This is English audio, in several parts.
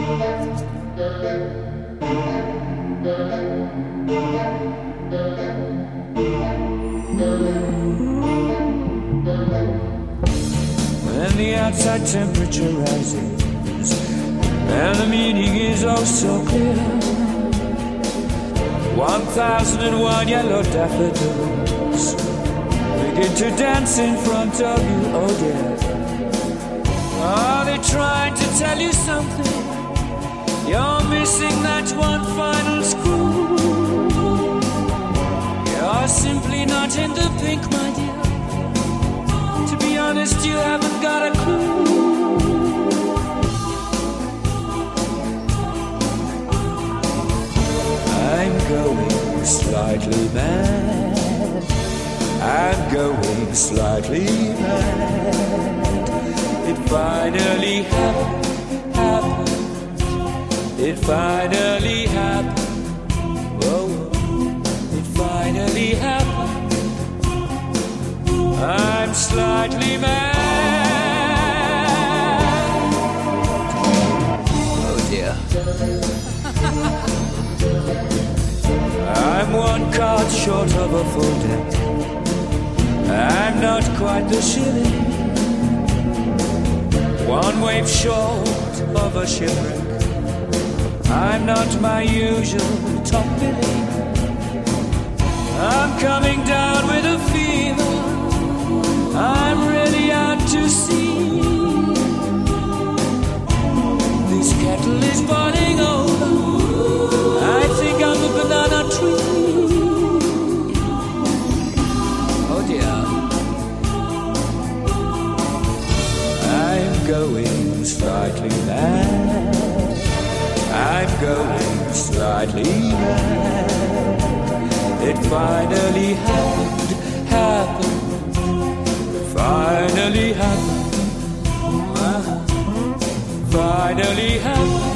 When the outside temperature rises and the meaning is oh so clear, 1001 yellow daffodils begin to dance in front of you, oh dear. Are they trying to tell you something? You're missing that one final screw. You're simply not in the pink, my dear. To be honest, you haven't got a clue. I'm going slightly mad. I'm going slightly mad. It finally happened. It finally happened. Whoa, it finally happened. I'm slightly mad. Oh dear. I'm one card short of a full deck. I'm not quite the shilling. One wave short of a shipwreck. I'm not my usual top billing. I'm coming down with a fever. I'm really out to sea. This kettle is boiling over. I think I'm a banana tree. Oh dear. I'm going slightly mad. I'm going slightly mad. It finally happened. Finally happened. Finally happened.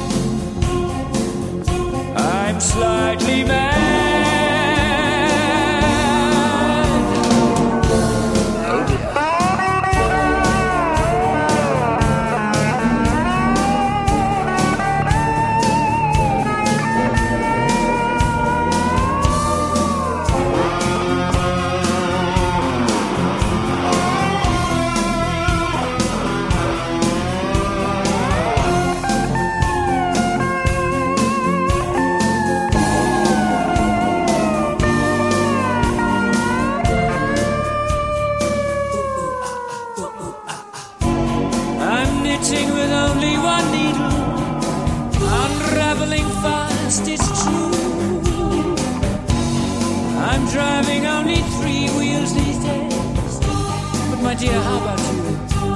I'm slightly mad. Oh dear. With only one needle, unraveling fast, it's true. I'm driving only 3 wheels these days. But my dear, how about you?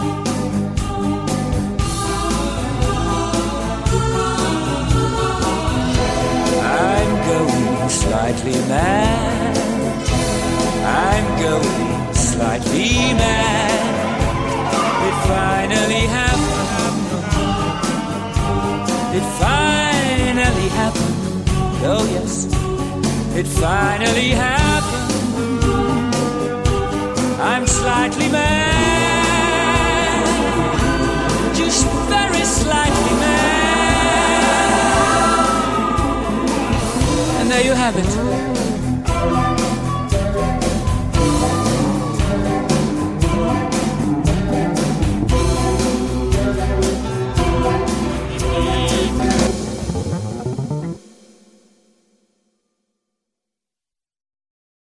I'm going slightly mad. I'm going slightly mad. It finally happened. It finally happened. Oh yes, it finally happened. I'm slightly mad. Just very slightly mad. And there you have it.